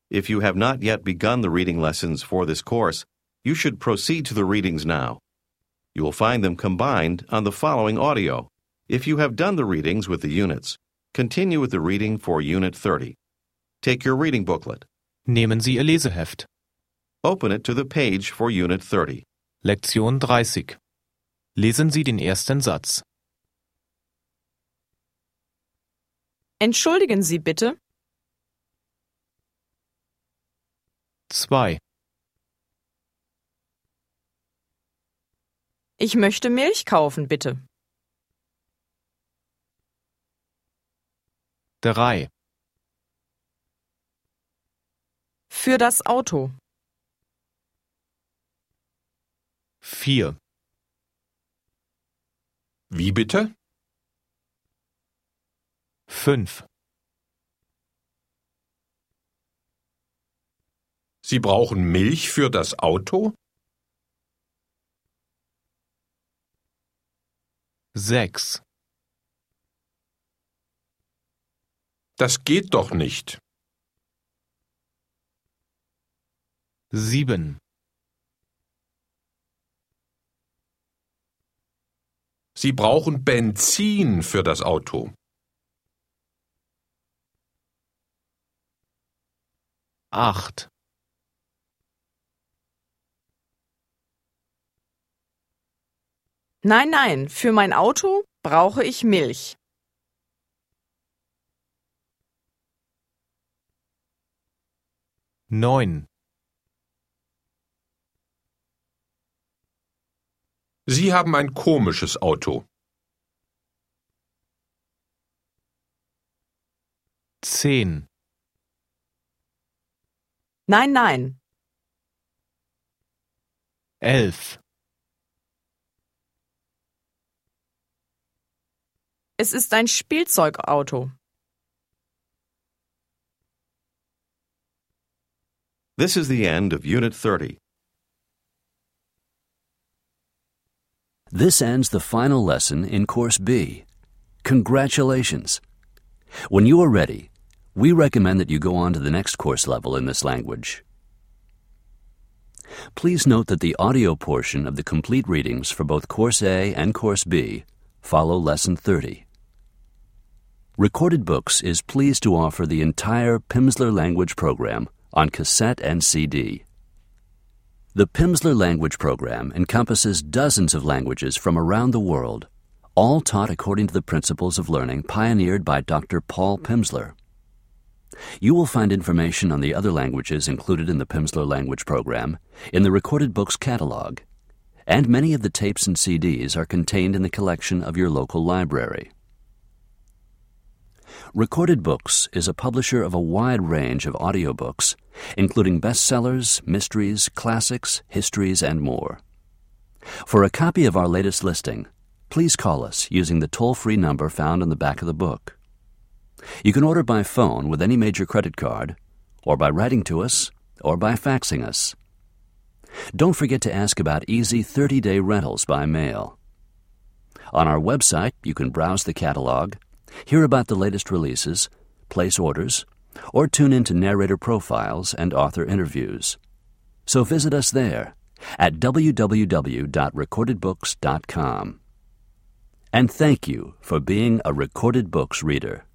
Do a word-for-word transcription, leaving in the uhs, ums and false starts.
If you have not yet begun the reading lessons for this course, you should proceed to the readings now. You will find them combined on the following audio. If you have done the readings with the units, continue with the reading for Unit thirty. Take your reading booklet. Nehmen Sie Ihr Leseheft. Open it to the page for Unit thirty. Lektion dreißig. Lesen Sie den ersten Satz. Entschuldigen Sie bitte. zwei. Ich möchte Milch kaufen, bitte. drei. Für das Auto. vier. Wie bitte? fünf. Sie brauchen Milch für das Auto? sechs. Das geht doch nicht. sieben. Sie brauchen Benzin für das Auto. acht. Nein, nein, für mein Auto brauche ich Milch. neun. Sie haben ein komisches Auto. zehn. Nein, nein. elf. Es ist ein Spielzeugauto. This is the end of Unit thirty. This ends the final lesson in Course B. Congratulations! When you are ready, we recommend that you go on to the next course level in this language. Please note that the audio portion of the complete readings for both Course A and Course B follow Lesson thirty. Recorded Books is pleased to offer the entire Pimsleur language program on cassette and C D. The Pimsleur language program encompasses dozens of languages from around the world, all taught according to the principles of learning pioneered by Doctor Paul Pimsleur. You will find information on the other languages included in the Pimsleur language program in the Recorded Books catalog, and many of the tapes and C Ds are contained in the collection of your local library. Recorded Books is a publisher of a wide range of audiobooks, including bestsellers, mysteries, classics, histories, and more. For a copy of our latest listing, please call us using the toll-free number found on the back of the book. You can order by phone with any major credit card, or by writing to us, or by faxing us. Don't forget to ask about easy thirty-day rentals by mail. On our website, you can browse the catalog, hear about the latest releases, place orders, or tune into narrator profiles and author interviews. So visit us there at w w w dot recorded books dot com. And thank you for being a Recorded Books reader.